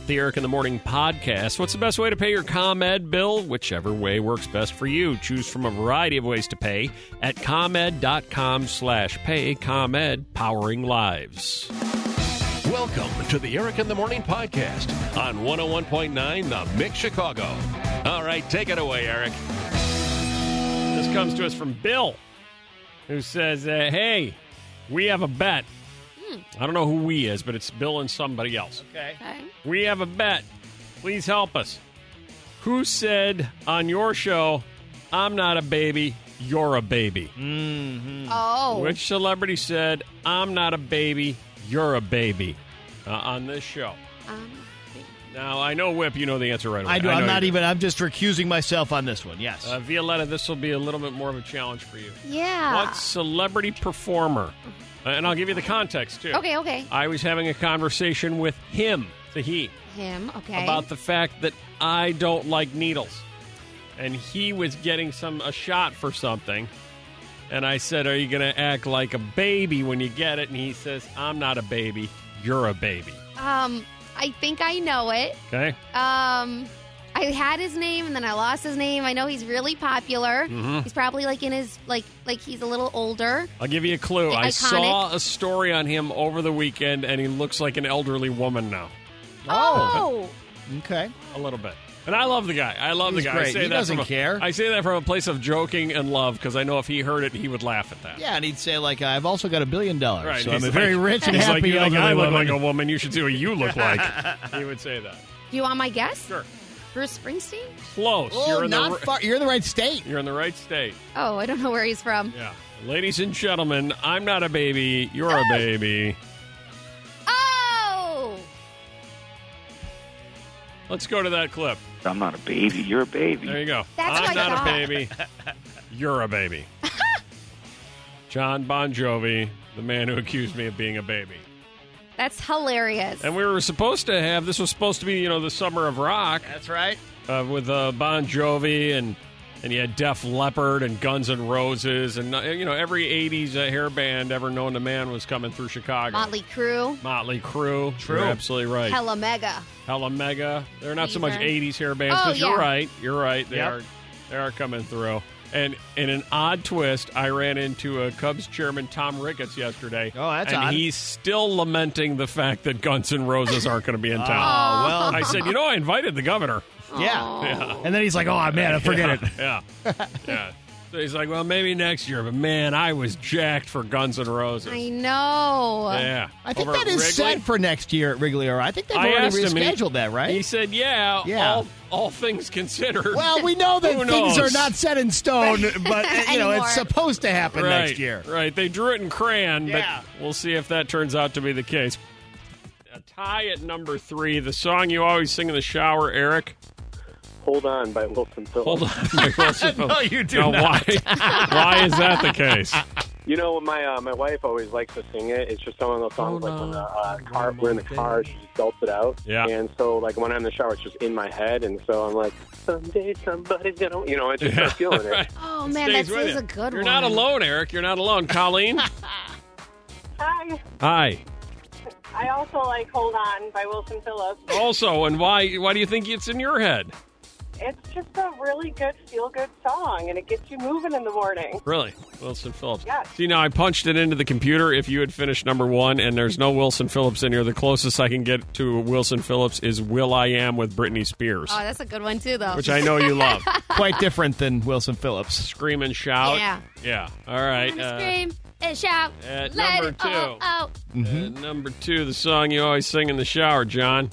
The Eric in the Morning podcast. What's the best way to pay your ComEd bill? Whichever way works best for you. Choose from a variety of ways to pay at ComEd.com/pay. ComEd, powering lives. Welcome to the Eric in the Morning podcast on 101.9 The Mix Chicago. All right, take it away, Eric. This comes to us from Bill, who says, hey, we have a bet. I don't know who we is, but it's Bill and somebody else. Okay. We have a bet. Please help us. Who said on your show, I'm not a baby, you're a baby? Mm-hmm. Oh. Which celebrity said, I'm not a baby, you're a baby on this show? Now, I know, Whip, you know the answer right away. I do. I'm just recusing myself on this one. Yes. Violetta, this will be a little bit more of a challenge for you. Yeah. What celebrity performer? And I'll give you the context, too. Okay. I was having a conversation with him, he, Okay. about the fact that I don't like needles. And he was getting a shot for something. And I said, are you going to act like a baby when you get it? And he says, I'm not a baby, you're a baby. I think I know it. Okay. I had his name and then I lost his name. I know he's really popular. Mm-hmm. He's probably like in his like he's a little older. I'll give you a clue. I Iconic. saw a story on him over the weekend, and he looks like an elderly woman now. Oh. Okay. A little bit. And I love the guy. I love He's the guy. great. I say He that doesn't from care. I say that from a place of joking and love, because I know if he heard it, he would laugh at that. Yeah, and he'd say, like, I've also got $1 billion. Right. So He's I'm a very rich and he's happy like, you think elderly I look woman. like a woman. You should see what you look like. He would say that. Do you want my guess? Sure. Bruce Springsteen? Close. Oh, You're in not far. You're in the right state. You're in the right state. Oh, I don't know where he's from. Yeah. Ladies and gentlemen, I'm not a baby. You're a baby. Oh! Let's go to that clip. I'm not a baby. You're a baby. There you go. That's what I'm I not thought. a baby. You're a baby. John Bon Jovi, the man who accused me of being a baby. That's hilarious. And we were supposed to have, this was supposed to be, the Summer of Rock That's right. with Bon Jovi, and you had Def Leppard and Guns N' Roses, and, every 80s hair band ever known to man was coming through Chicago. Motley Crue. Motley Crue. True. You're absolutely right. Hella Mega. Hella Mega. They're not so much Weezer. 80s hair bands, Oh, but you're yeah. right. You're right. They Yep. are coming through. And in an odd twist, I ran into Cubs chairman Tom Ricketts yesterday. Oh, that's and odd. he's still lamenting the fact that Guns N' Roses aren't going to be in town. Oh, well. I said, I invited the governor. Yeah. And then he's like, oh, man, forget it. Yeah. Yeah. So he's like, well, maybe next year. But, man, I was jacked for Guns N' Roses. I know. Yeah. I think Over that is Wrigley. set for next year at Wrigley. Or I think they've I already asked him, rescheduled that, right? He said, yeah. All things considered. Well, we know that Who things knows? are not set in stone, but Anymore. it's supposed to happen Right, next year. Right. They drew it in crayon, Yeah. but we'll see if that turns out to be the case. A tie at number 3, the song you always sing in the shower, Eric. Hold On by Wilson Phillips. Hold on. Wilson No, Phillips. you do Now, not. why is that the case? You know, my wife always likes to sing it. It's just some of those songs like when we're in the car, she just belts it out. Yeah. And so, like, when I'm in the shower, it's just in my head. And so I'm like, someday somebody's going to, I just start feeling it. Oh, man, Stays that with is you. a good You're one. not alone, Eric. You're not alone. Colleen? Hi. Hi. I also like Hold On by Wilson Phillips. Also, and why do you think it's in your head? It's just a really good, feel-good song, and it gets you moving in the morning. Really? Wilson Phillips. Yes. See, now I punched it into the computer if you had finished number 1, and there's no Wilson Phillips in here. The closest I can get to Wilson Phillips is Will I Am with Britney Spears, Oh, that's a good one, too, though. which I know you love. Quite different than Wilson Phillips. Scream and shout. Yeah. Yeah. All right. Wanna scream and shout. at Let number it 2. all out. Number 2, the song you always sing in the shower, John.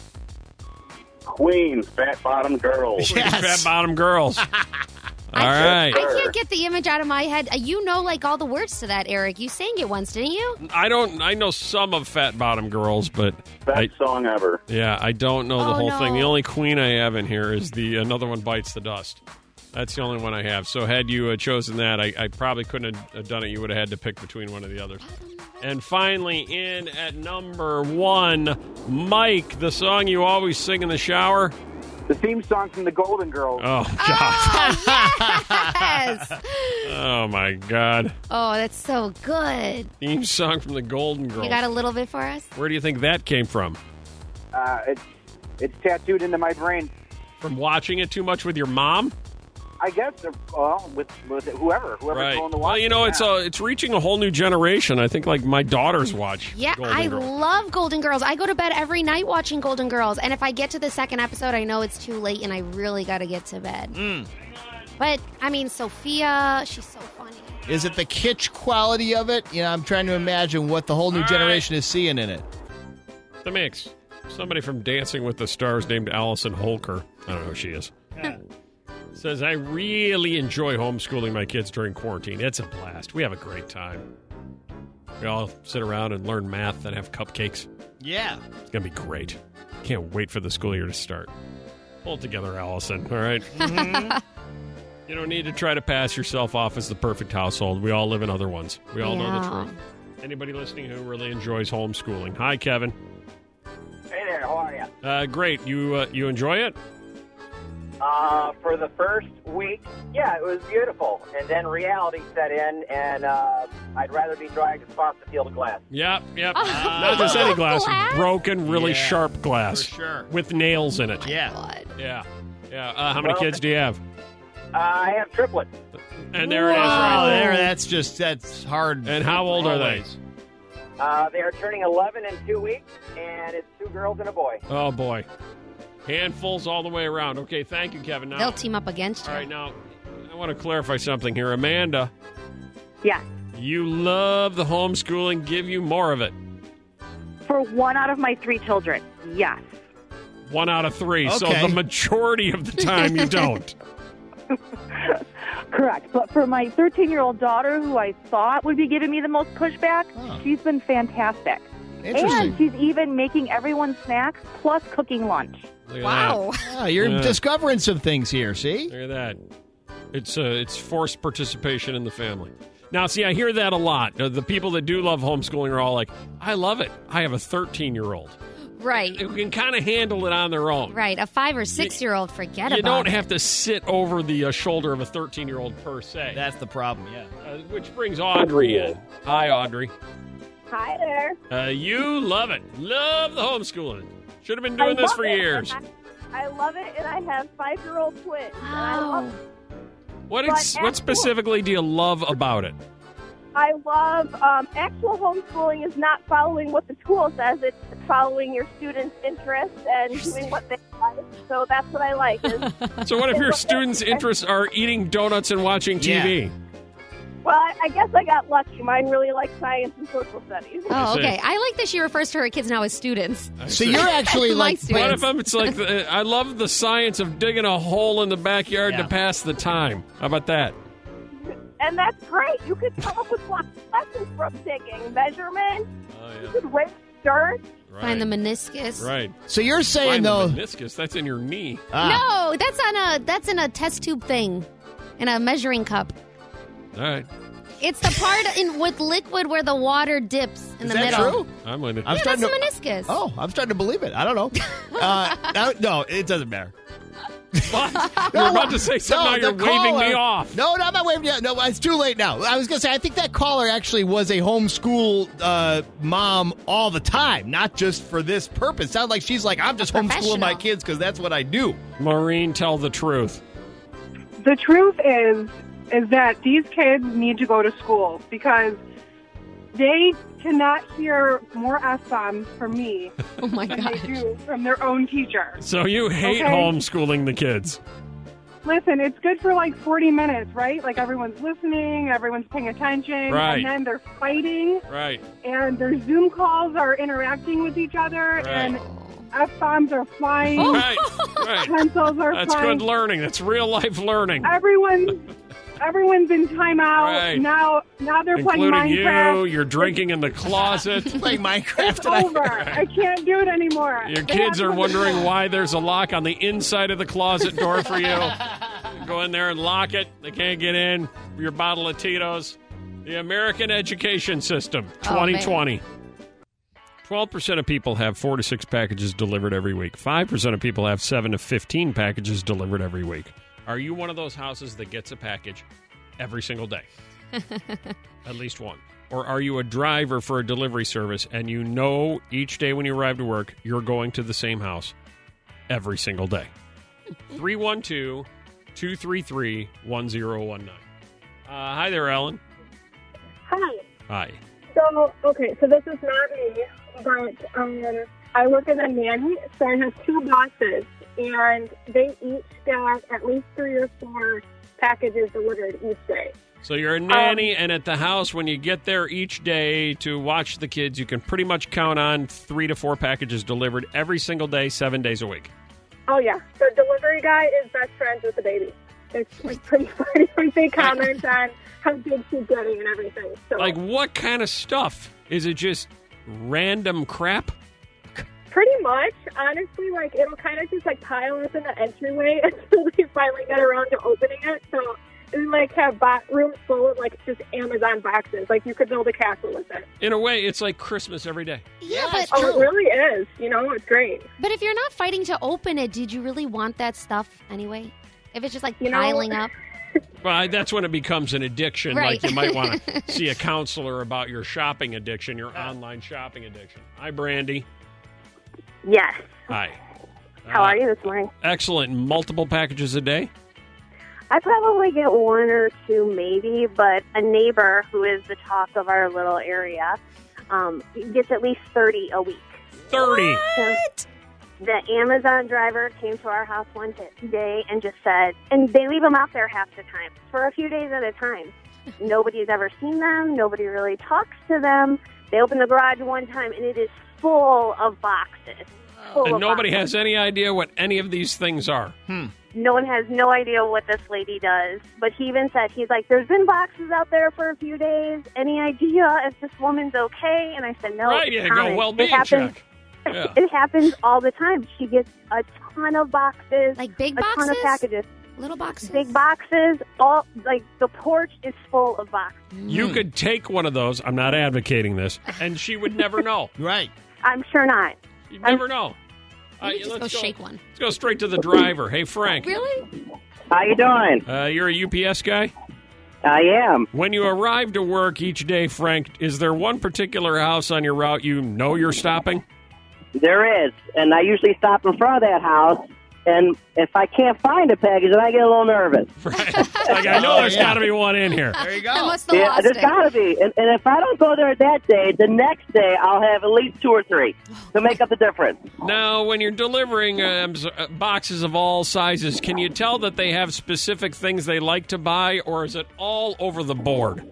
Queen, Fat Bottom Girls. Yes. Fat Bottom Girls. All right. I can't get the image out of my head. You know, like, all the words to that, Eric. You sang it once, didn't you? I know some of Fat Bottom Girls, but Best song ever. I don't know the Oh, whole no. thing. The only Queen I have in here is the Another One Bites the Dust. That's the only one I have. So had you chosen that, I probably couldn't have done it. You would have had to pick between one of the others. And finally, in at number 1, Mike, the song you always sing in the shower. The theme song from the Golden Girls. Oh, God. Yes. Oh, my God. Oh, that's so good. Theme song from the Golden Girls. You got a little bit for us? Where do you think that came from? It's It's tattooed into my brain. From watching it too much with your mom? I guess, with whoever's Right. going to watch Well, you know, it. it's reaching a whole new generation. I think, like, my daughters watch Yeah, Golden I Girls. love Golden Girls. I go to bed every night watching Golden Girls. And if I get to the second episode, I know it's too late and I really got to get to bed. But, I mean, Sophia, she's so funny. Is it the kitsch quality of it? You know, I'm trying to imagine what the whole new All generation is seeing in it. The mix. Somebody from Dancing with the Stars named Allison Holker. I don't know who she is. Says, I really enjoy homeschooling my kids during quarantine. It's a blast. We have a great time. We all sit around and learn math and have cupcakes. Yeah. It's going to be great. Can't wait for the school year to start. Pull it together, Allison, all right? You don't need to try to pass yourself off as the perfect household. We all live in other ones. We all know the Yeah. truth. Anybody listening who really enjoys homeschooling. Hi, Kevin. Hey there, how are you? Great. You enjoy it? For the first week, yeah, it was beautiful. And then reality set in, and I'd rather be dragged across the field of glass. Yep. Not just any glass. Glass? Broken, really Yeah, sharp glass. for sure. With nails in it. Yeah. God. Yeah. How many kids do you have? I have triplets. And there it is. Oh, Right there. there. That's hard. And how old are they? Always. They are turning 11 in 2 weeks, and it's 2 girls and a boy. Oh, boy. Handfuls all the way around. Okay, thank you, Kevin. Now, They'll team up against you. all right, now, I want to clarify something here. Amanda, Yeah. you love the homeschooling. Give you more of it. For 1 out of my 3 children, yes. 1 out of 3. So Okay. the majority of the time you don't. Correct. But for my 13-year-old daughter, who I thought would be giving me the most pushback, she's been fantastic. Interesting. And she's even making everyone snacks plus cooking lunch. Look at Wow. Ah, you're Yeah. discovering some things here, see? that. Look at that. It's forced participation in the family. Now, see, I hear that a lot. The people that do love homeschooling are all like, I love it. I have a 13-year-old. Right. Who can kind of handle it on their own. Right. A 5 or 6-year-old, forget You about don't it. have to sit over the shoulder of a 13-year-old per se. That's the problem, yeah. Which brings Audrey in. Hi, Audrey. Hi there. You love it. Love the homeschooling. Should have been doing this for years. I love it, and I have 5-year-old twins. Oh. What specifically do you love about it? I love actual homeschooling is not following what the school says. It's following your students' interests and doing what they like. So that's what I like. So what if your students' interests are eating donuts and watching TV? Well, I guess I got lucky. Mine really like science and social studies. Oh, see. okay. I like that she refers to her kids now as students. So you're actually My like... students. What if it's like, I love the science of digging a hole in the backyard Yeah. to pass the time. How about that? And that's great. You could come up with lots of lessons from digging. Measurement. Oh, You could rake dirt. Right. Find the meniscus. Right. So you're saying, Find though... the meniscus. That's in your knee. Ah, No, that's in a test tube thing, in a measuring cup. All right. It's the part with liquid where the water dips in is the that middle. true? I'm with it. I'm Yeah, that's starting the to... meniscus. Oh, I'm starting to believe it. I don't know. No, it doesn't matter. What? You're about to say something, now you're the waving me caller- off. No, I'm not waving you off. No, it's too late now. I was going to say, I think that caller actually was a homeschool mom all the time, not just for this purpose. Sounds like she's like, I'm just homeschooling my professional. kids because that's what I do. Maureen, tell the truth. The truth is that these kids need to go to school because they cannot hear more F-bombs from me Oh my than they gosh. do from their own teacher. So you hate Okay. homeschooling the kids. Listen, it's good for like 40 minutes, right? Like everyone's listening, everyone's paying attention, Right. and then they're fighting, Right. and their Zoom calls are interacting with each other, and F-bombs are flying, Right. Right. pencils are That's flying. good learning. That's real life learning. Everyone's in timeout. Right. Now they're playing Including Minecraft. you. You're drinking in the closet. Playing Minecraft. It's over. I can't do it anymore. Your They kids have are to- wondering why there's a lock on the inside of the closet door for you. Go in there and lock it. They can't get in. Your bottle of Tito's. The American education system, Oh, man. 2020. 12% of people have 4 to 6 packages delivered every week. 5% of people have 7 to 15 packages delivered every week. Are you one of those houses that gets a package every single day? At least one. Or are you a driver for a delivery service and you know each day when you arrive to work, you're going to the same house every single day. 312-233-1019. Hi there, Ellen. Hi. Hi. So this is not me, but I work as a nanny, so I have 2 bosses, and they each get at least 3 or 4 packages delivered each day. So you're a nanny, and at the house, when you get there each day to watch the kids, you can pretty much count on 3 to 4 packages delivered every single day, 7 days a week. Oh, yeah. The delivery guy is best friends with the baby. It's like pretty funny when they comment on how big she's getting and everything. So, like, what kind of stuff? Is it just random crap? pretty much. Honestly, like, it'll kind of just, like, pile up in the entryway until we finally get around to opening it. So we, like, have rooms full of, like, just Amazon boxes. Like, you could build a castle with it. In a way, it's like Christmas every day. Yeah, but it really is. You know, it's great. But if you're not fighting to open it, did you really want that stuff anyway? If it's just, like, piling up? Well, that's when it becomes an addiction. Right. Like you might want to see a counselor about your shopping addiction, your online shopping addiction. Hi, Brandy. Yes. Hi. How are you this morning? Excellent. Multiple packages a day? I probably get 1 or 2 maybe, but a neighbor who is the talk of our little area gets at least 30 a week. 30? What? The Amazon driver came to our house one day and just said, and they leave them out there half the time, for a few days at a time. Nobody's ever seen them. Nobody really talks to them. They open the garage one time, and it is full of boxes. And nobody has any idea what any of these things are. No one has no idea what this lady does. But he even said, he's like, there's been boxes out there for a few days. Any idea if this woman's okay? And I said, no. Right, it's yeah, go fine. well-being check. Yeah. It happens all the time. She gets a ton of boxes. Like big a boxes? ton of packages. Little boxes? Big boxes. All like the porch is full of boxes. You could take one of those. I'm not advocating this. And she would never know. Right. I'm sure not. You'd never know. You could just go shake one. Let's go straight to the driver. Hey, Frank. Really? How you doing? You're a UPS guy? I am. When you arrive to work each day, Frank, is there one particular house on your route you know you're stopping? There is, and I usually stop in front of that house, and if I can't find a package, then I get a little nervous. Right. Like, I know there's got to be one in here. There you go. I must have lost there's it. got to be. And if I don't go there that day, the next day I'll have at least 2 or 3 to make up the difference. Now, when you're delivering boxes of all sizes, can you tell that they have specific things they like to buy, or is it all over the board?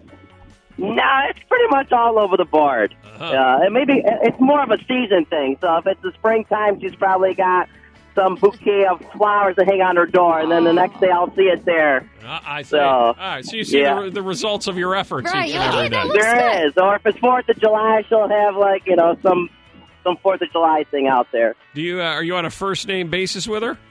No, it's pretty much all over the board. And maybe it's more of a season thing. So if it's the springtime, she's probably got some bouquet of flowers to hang on her door, and then the next day I'll see it there. I see. All right, so you see the results of your efforts Right, each and every day. There is. Or if it's 4th of July, she'll have, like, you know, some 4th of July thing out there. Do you are you on a first-name basis with her?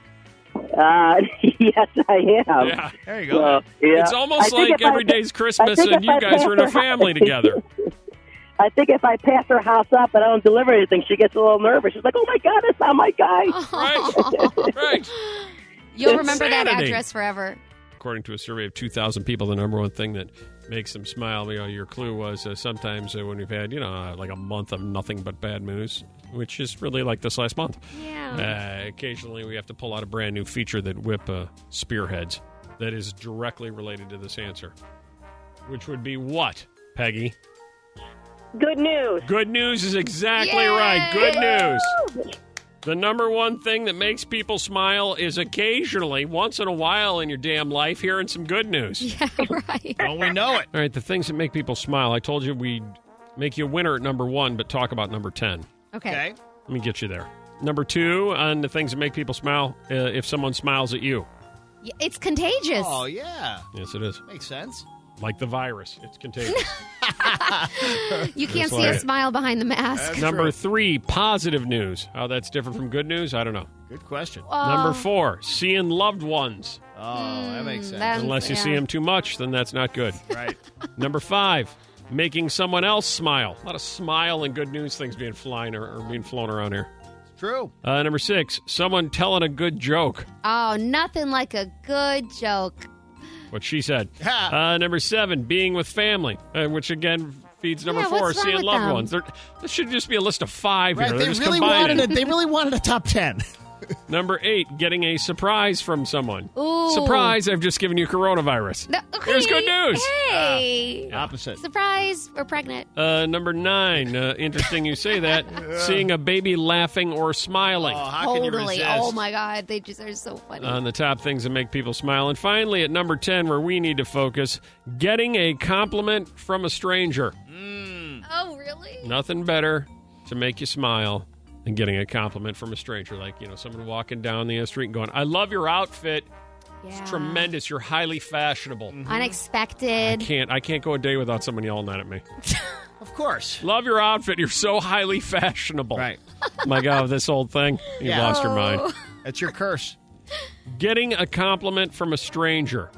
Yes, I am. Yeah. There you go. It's almost like every day's Christmas and you guys are in a family together. I think if I pass her house up and I don't deliver anything, she gets a little nervous. She's like, oh, my God, that's not my guy. Right. You'll remember that Insanity. address forever. According to a survey of 2,000 people, the number one thing that makes them smile, your clue was sometimes when we've had, like a month of nothing but bad news, which is really like this last month. Yeah. Occasionally we have to pull out a brand new feature that Whip spearheads that is directly related to this answer, which would be what, Peggy? Good news. Good news is exactly Yay! right. Good news. The number one thing that makes people smile is occasionally, once in a while in your damn life, hearing some good news. Yeah, right. Don't we know it? All right, the things that make people smile. I told you we'd make you a winner at number 1, but talk about number 10. Okay. Let me get you there. Number 2 on the things that make people smile, if someone smiles at you. Yeah, it's contagious. Oh, yeah. Yes, it is. Makes sense. Like the virus. It's contagious. You can't That's see a right. smile behind the mask. Number 3, positive news. How that's different from good news, I don't know. Good question. Number 4, seeing loved ones. Oh, that makes sense. Unless you see them too much, then that's not good. Right. Number 5, making someone else smile. A lot of smile and good news things being flown around here. True. Number 6, someone telling a good joke. Oh, nothing like a good joke. What she said. Number 7, being with family, which again feeds number 4, what's wrong seeing with loved them? ones. This should just be a list of 5 Right. here. They They're just really combining. wanted it. They really wanted a top 10. Number 8, getting a surprise from someone. Ooh. Surprise, I've just given you coronavirus. No, okay. Here's good news. Hey. Opposite. Surprise, we're pregnant. Number 9, interesting you say that, seeing a baby laughing or smiling. Oh, how can you Totally. resist? Oh, my God. They just are so funny. On the top things that make people smile. And finally, at number 10, where we need to focus, getting a compliment from a stranger. Oh, really? Nothing better to make you smile than getting a compliment from a stranger. Like, someone walking down the street and going, I love your outfit. Yeah. It's tremendous. You're highly fashionable. Unexpected. I can't go a day without someone yelling that at me. Of course. Love your outfit. You're so highly fashionable. Right. My God, this old thing. You've Yeah. lost your mind. That's your curse. Getting a compliment from a stranger.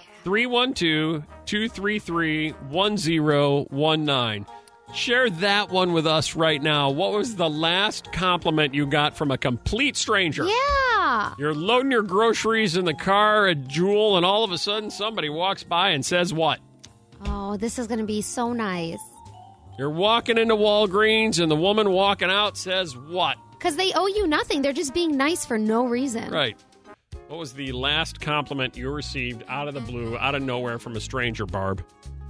312-233-1019. Share that one with us right now. What was the last compliment you got from a complete stranger? Yeah. You're loading your groceries in the car at Jewel, and all of a sudden somebody walks by and says what? Oh, this is going to be so nice. You're walking into Walgreens, and the woman walking out says what? Because they owe you nothing. They're just being nice for no reason. Right. What was the last compliment you received out of the blue, out of nowhere from a stranger, Barb?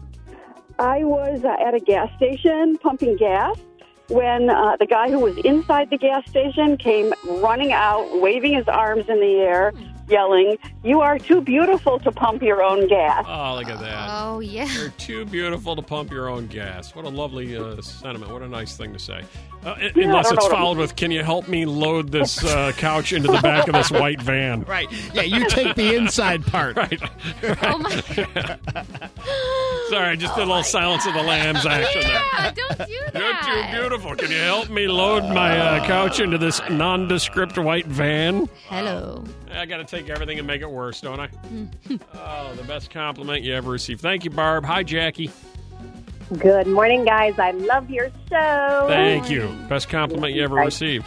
I was at a gas station pumping gas when the guy who was inside the gas station came running out, waving his arms in the air, yelling, "You are too beautiful to pump your own gas." Oh, look at that. Oh, yeah. You're too beautiful to pump your own gas. What a lovely sentiment. What a nice thing to say. Unless it's followed with, can you help me load this couch into the back of this white van? Right. Yeah, you take the inside part. Right. Oh, my God. Sorry, just a little Silence of the Lambs action there. Yeah, don't do that. You're too beautiful. Can you help me load my couch into this nondescript white van? Hello. I got to take everything and make it worse, don't I? Oh, the best compliment you ever received. Thank you, Barb. Hi, Jackie. Good morning, guys. I love your show. Thank you. Best compliment you ever received.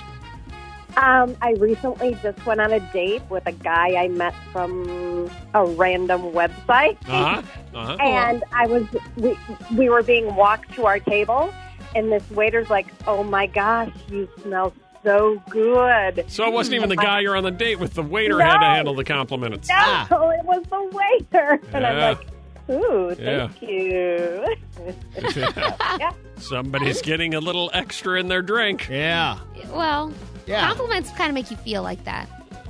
I recently just went on a date with a guy I met from a random website. And we were being walked to our table, and this waiter's like, "Oh my gosh, you smell so good." So it wasn't even the guy you're on the date with. The waiter had to handle the compliment. No, it was the waiter. And I'm Yeah. like, "Ooh, thank you." Somebody's getting a little extra in their drink. Yeah. Well, Yeah. compliments kind of make you feel like that.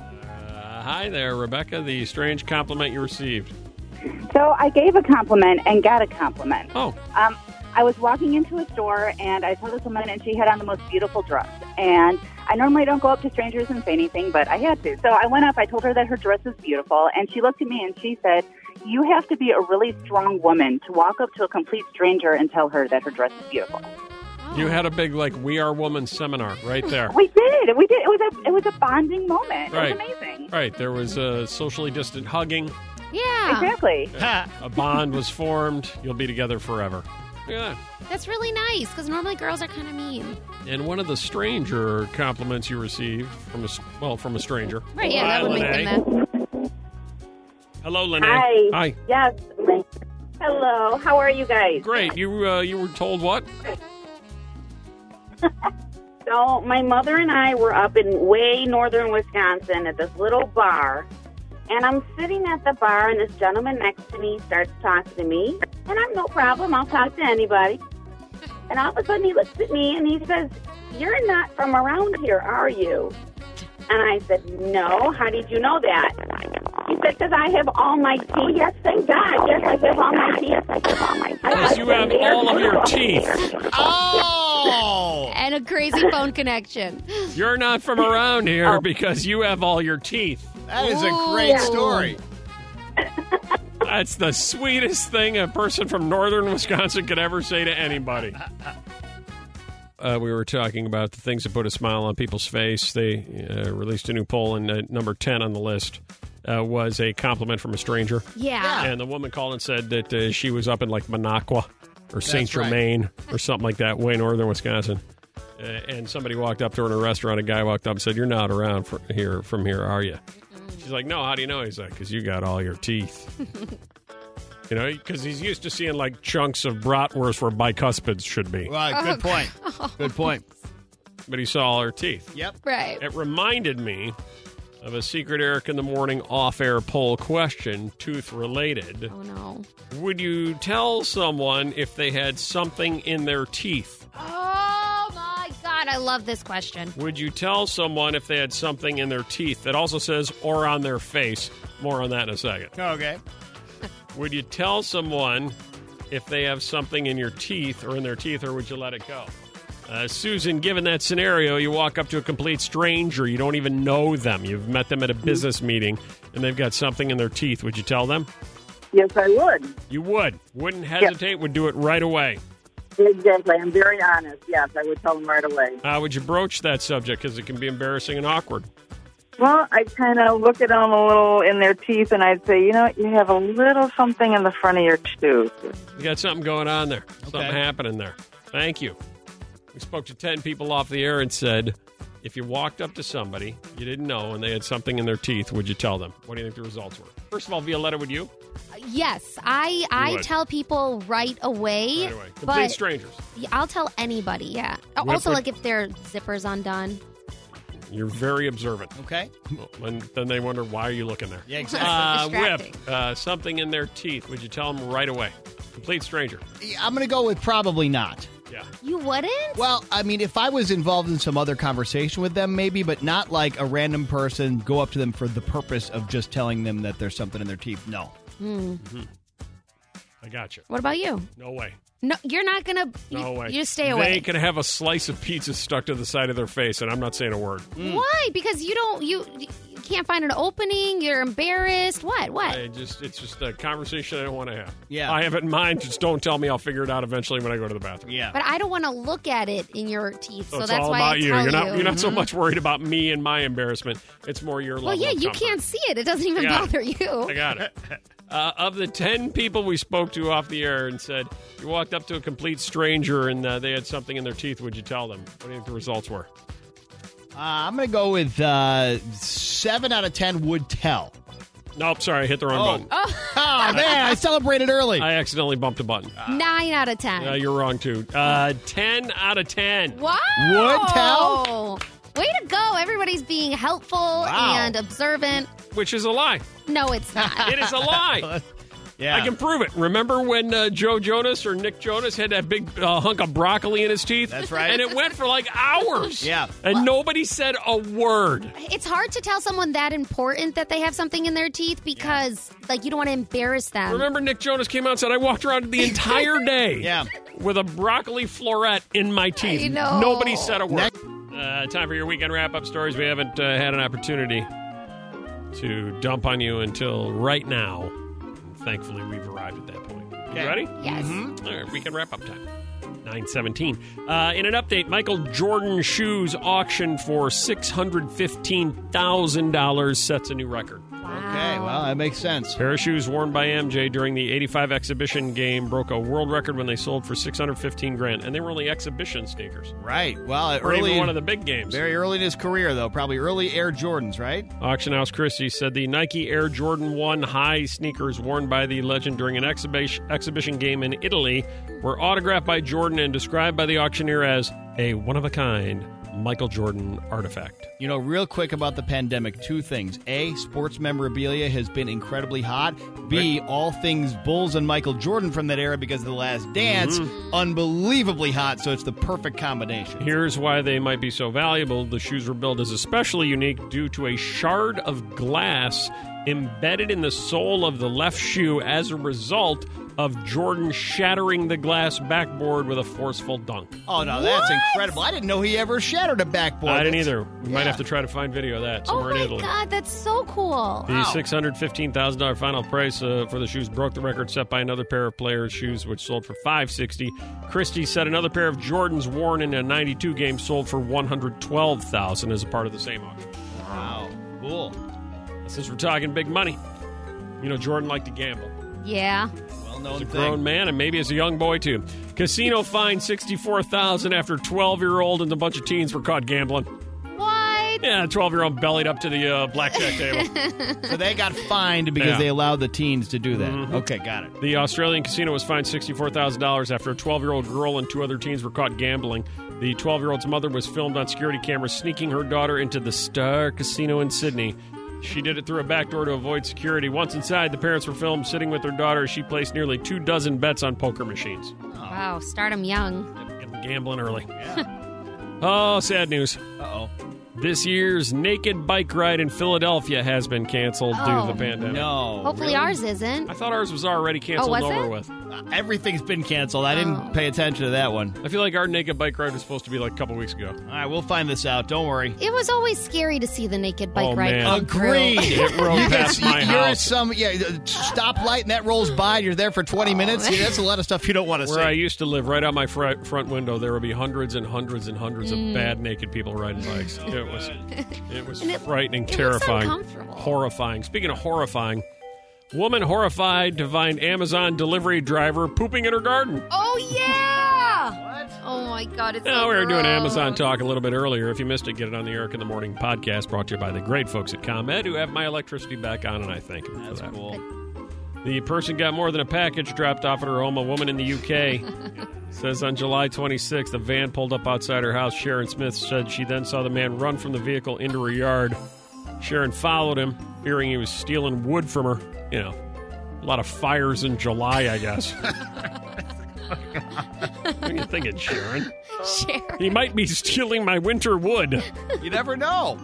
Hi there, Rebecca. The strange compliment you received. So I gave a compliment and got a compliment. Oh. I was walking into a store, and I told this woman, and she had on the most beautiful dress. And I normally don't go up to strangers and say anything, but I had to. So I went up, I told her that her dress was beautiful, and she looked at me and she said, "You have to be a really strong woman to walk up to a complete stranger and tell her that her dress is beautiful." You had a big, We Are Woman seminar right there. We did. It was a bonding moment. Right. It was amazing. Right. There was a socially distant hugging. Yeah. Exactly. A bond was formed. You'll be together forever. Yeah. That's really nice, because normally girls are kind of mean. And one of the stranger compliments you received from a stranger. Right, yeah, Hi, that would make Lene. them that. Hello, Lene. Hi. Hi. Yes. Hello. How are you guys? Great. You were told what? So my mother and I were up in way northern Wisconsin at this little bar, and I'm sitting at the bar, and this gentleman next to me starts talking to me, and I'm no problem. I'll talk to anybody. And all of a sudden he looks at me and he says, "You're not from around here, are you?" And I said, "No. How did you know that?" He said, "Because I have all my teeth." "Oh, yes, thank God. Yes, I have all my teeth. Because you have all of your teeth. Oh! And a crazy phone connection. You're not from around here because you have all your teeth. That is a great story. That's the sweetest thing a person from northern Wisconsin could ever say to anybody. We were talking about the things that put a smile on people's face. They released a new poll, and number 10 on the list was a compliment from a stranger. Yeah. And the woman called and said that she was up in Minocqua or St. That's right. Germain or something like that, way northern Wisconsin. And somebody walked up to her in a restaurant. A guy walked up and said, "You're not around from here, are you?" She's like, "No, how do you know?" He's like, "Because you got all your teeth." Because he's used to seeing chunks of bratwurst where bicuspids should be. Right, good point. Good point. but he saw all her teeth. Yep. Right. It reminded me of a Secret Eric in the Morning off-air poll question, tooth-related. Oh, no. Would you tell someone if they had something in their teeth? Oh, my God. I love this question. Would you tell someone if they had something in their teeth? That also says, or on their face. More on that in a second. Okay. Would you tell someone if they have something in your teeth or in their teeth, or would you let it go? Susan, given that scenario, you walk up to a complete stranger. You don't even know them. You've met them at a business meeting, and they've got something in their teeth. Would you tell them? Yes, I would. You would. Wouldn't hesitate. Would do it right away. Exactly. I'm very honest. Yes, I would tell them right away. How would you broach that subject? Because it can be embarrassing and awkward. Well, I'd kind of look at them a little in their teeth, and I'd say, you have a little something in the front of your tooth. You got something going on there. Something happening there. Thank you. We spoke to 10 people off the air and said, if you walked up to somebody you didn't know and they had something in their teeth, would you tell them? What do you think the results were? First of all, Violetta, would you? Yes, I tell people right away. Right away. Complete but strangers. I'll tell anybody, yeah. Also, like if their zipper's undone. You're very observant. Okay. And then they wonder, why are you looking there? Yeah, exactly. Whip, something in their teeth. Would you tell them right away? Complete stranger. I'm going to go with probably not. Yeah. You wouldn't? Well, I mean, if I was involved in some other conversation with them, maybe, but not like a random person go up to them for the purpose of just telling them that there's something in their teeth. No. Mm-hmm. I got you. What about you? No way. No, you're not going to. No way. You just stay away. They can have a slice of pizza stuck to the side of their face, and I'm not saying a word. Why? Because you can't find an opening. You're embarrassed. What? It's just a conversation I don't want to have. Yeah. I have it in mind. Just don't tell me. I'll figure it out eventually when I go to the bathroom. Yeah. But I don't want to look at it in your teeth, so it's that's all why about I you. tell You're not so much worried about me and my embarrassment. It's more your level. Well, yeah, of you comfort. can't see it. It doesn't even bother you. I got it. Of the 10 people we spoke to off the air and said, you walked up to a complete stranger and they had something in their teeth, would you tell them? What do you think the results were? I'm going to go with 7 out of 10 would tell. Nope, sorry, I hit the wrong button. Oh, man, I celebrated early. I accidentally bumped a button. 9 out of 10. You're wrong, too. 10 out of 10. Wow. Would tell? Way to go. Everybody's being helpful and observant. Which is a lie. No, it's not. It is a lie. Yeah. I can prove it. Remember when Joe Jonas or Nick Jonas had that big hunk of broccoli in his teeth? That's right. And it went for like hours. Yeah. And nobody said a word. It's hard to tell someone that important that they have something in their teeth because, you don't want to embarrass them. Remember Nick Jonas came out and said, I walked around the entire day with a broccoli floret in my teeth. I know. Nobody said a word. Time for your weekend wrap-up stories. We haven't had an opportunity to dump on you until right now. Thankfully, we've arrived at that point. You ready? Yes. Mm-hmm. All right, weekend wrap-up time. 9:17. In an update, Michael Jordan shoes auctioned for $615,000 sets a new record. Okay, well, that makes sense. Pair of shoes worn by MJ during the 85 exhibition game broke a world record when they sold for $615,000, and they were only exhibition sneakers. Right. Well, Or even one of the big games. Very early in his career, though. Probably early Air Jordans, right? Auction House Christie said the Nike Air Jordan 1 high sneakers worn by the legend during an exhibition game in Italy were autographed by Jordan and described by the auctioneer as a one-of-a-kind Michael Jordan artifact. You know, real quick about the pandemic, 2 things. A, sports memorabilia has been incredibly hot. B, all things Bulls and Michael Jordan from that era because of The Last Dance, unbelievably hot, so it's the perfect combination. Here's why they might be so valuable. The shoes were built as especially unique due to a shard of glass embedded in the sole of the left shoe as a result of Jordan shattering the glass backboard with a forceful dunk. Oh, no, that's incredible. I didn't know he ever shattered a backboard. I didn't either. We might have to try to find video of that somewhere in Italy. Oh, my God, that's so cool. The $615,000 final price for the shoes broke the record set by another pair of players' shoes, which sold for $560. Christie said another pair of Jordans worn in a 92 game sold for $112,000 as a part of the same auction. Wow, cool. Since we're talking big money, you know, Jordan liked to gamble. Yeah. As a grown man and maybe as a young boy, too. Casino fined $64,000 after 12-year-old and a bunch of teens were caught gambling. What? Yeah, 12-year-old bellied up to the blackjack table. So they got fined because they allowed the teens to do that. Mm-hmm. Okay, got it. The Australian casino was fined $64,000 after a 12-year-old girl and 2 other teens were caught gambling. The 12-year-old's mother was filmed on security cameras sneaking her daughter into the Star Casino in Sydney. She did it through a back door to avoid security. Once inside, the parents were filmed sitting with their daughter as she placed nearly 24 bets on poker machines. Wow, start them young. Get them gambling early. Oh, sad news. Uh-oh. This year's naked bike ride in Philadelphia has been canceled due to the pandemic. No. Hopefully ours isn't. I thought ours was already canceled was and over it? with. Everything's been canceled. I didn't pay attention to that one. I feel like our naked bike ride was supposed to be like a couple weeks ago. All right, we'll find this out. Don't worry. It was always scary to see the naked bike ride man. come Agreed. It rode past my You're at house. some stoplight and that rolls by and you're there for 20 minutes. Yeah, that's a lot of stuff you don't want to see. Where I used to live, right out my front window, there would be hundreds and hundreds and hundreds of bad naked people riding bikes. It was frightening, terrifying, uncomfortable. horrifying. Speaking of horrifying, woman horrified to find Amazon delivery driver pooping in her garden. Oh, yeah! What? Oh, my God. It's Now, so we were doing gross. Amazon talk a little bit earlier. If you missed it, get it on the Eric in the Morning podcast, brought to you by the great folks at ComEd, who have my electricity back on, and I thank them for that. Cool. The person got more than a package dropped off at her home. A woman in the UK says on July 26th, a van pulled up outside her house. Sharon Smith said she then saw the man run from the vehicle into her yard. Sharon followed him, fearing he was stealing wood from her. You know, a lot of fires in July, I guess. What are you thinking, Sharon? Sharon. He might be stealing my winter wood. You never know.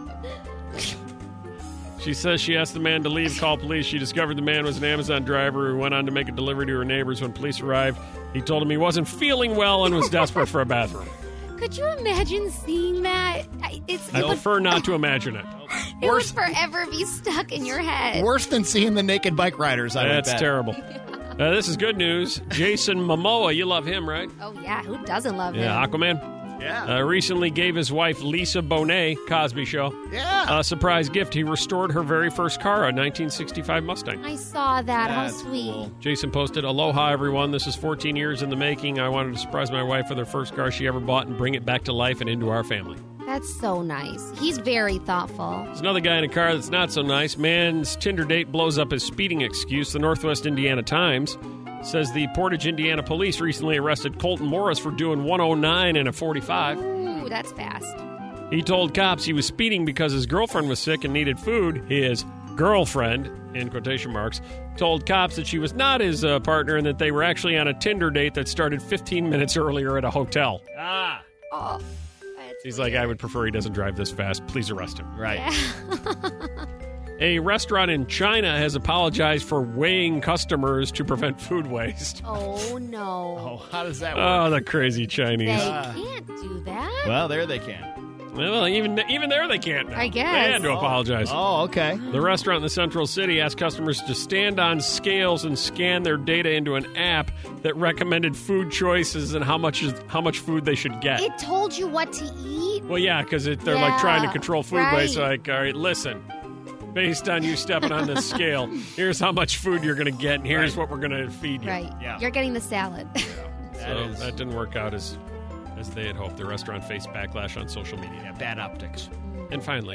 She says she asked the man to leave, call police. She discovered the man was an Amazon driver who went on to make a delivery to her neighbors. When police arrived, he told them he wasn't feeling well and was desperate for a bathroom. Could you imagine seeing that? I prefer not to imagine it. It would forever be stuck in your head. Worse than seeing the naked bike riders. That's terrible. This is good news. Jason Momoa, you love him, right? Oh, yeah. Who doesn't love him? Yeah, Aquaman. Yeah. Recently gave his wife, Lisa Bonet, Cosby Show, a surprise gift. He restored her very first car, a 1965 Mustang. I saw that. That's How sweet. cool. Jason posted, "Aloha, everyone. This is 14 years in the making. I wanted to surprise my wife with her first car she ever bought and bring it back to life and into our family." That's so nice. He's very thoughtful. There's another guy in a car that's not so nice. Man's Tinder date blows up his speeding excuse. The Northwest Indiana Times says the Portage, Indiana police recently arrested Colton Morris for doing 109 in a 45. Ooh, that's fast. He told cops he was speeding because his girlfriend was sick and needed food. His girlfriend, in quotation marks, told cops that she was not his partner and that they were actually on a Tinder date that started 15 minutes earlier at a hotel. Oh, He's like, I would prefer he doesn't drive this fast. Please arrest him. Right. yeah. A restaurant in China has apologized for weighing customers to prevent food waste. Oh, no. Oh, how does that work? Oh, the crazy Chinese. They can't do that. Well, there they can. Well, even there they can't now. I guess. They had to apologize. Oh, okay. The restaurant in the central city asked customers to stand on scales and scan their data into an app that recommended food choices and how much food they should get. It told you what to eat? Well, yeah, because they're like trying to control food waste. right. Like, all right, listen, based on you stepping on this scale, here's how much food you're going to get, and here's what we're going to feed you. Right. Yeah. You're getting the salad. That didn't work out as they had hoped. The restaurant faced backlash on social media. Yeah, bad optics. And finally,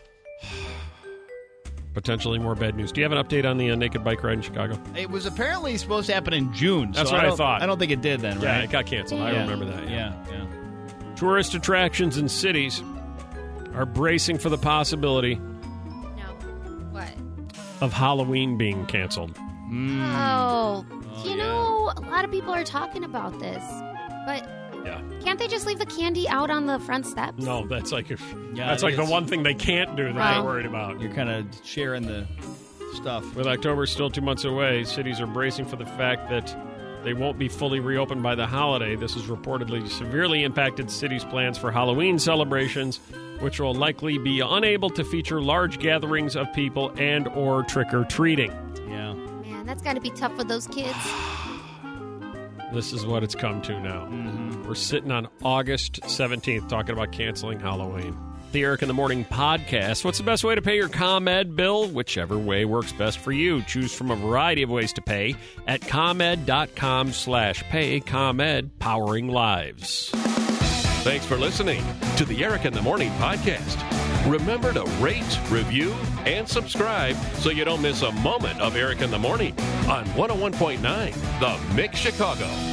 potentially more bad news. Do you have an update on the naked bike ride in Chicago? It was apparently supposed to happen in June. That's so what I thought. I don't think it did then, Yeah, right? it got canceled. I Yeah. remember that. Yeah. Tourist attractions in cities are bracing for the possibility No. What? of Halloween being canceled. Oh. You know, a lot of people are talking about this. But Yeah. can't they just leave the candy out on the front steps? No, that's like Yeah, that's it like the is. one thing they can't do that they're worried about. You're kind of sharing the stuff. With October still 2 months away, cities are bracing for the fact that they won't be fully reopened by the holiday. This has reportedly severely impacted cities' plans for Halloween celebrations, which will likely be unable to feature large gatherings of people and or trick-or-treating. Yeah. Man, that's got to be tough for those kids. This is what it's come to now. We're sitting on August 17th talking about canceling Halloween. The Eric in the Morning podcast. What's the best way to pay your ComEd bill? Whichever way works best for you. Choose from a variety of ways to pay at ComEd.com/pay. ComEd, powering lives. Thanks for listening to the Eric in the Morning podcast. Remember to rate, review, and subscribe so you don't miss a moment of Eric in the Morning on 101.9 The Mix Chicago.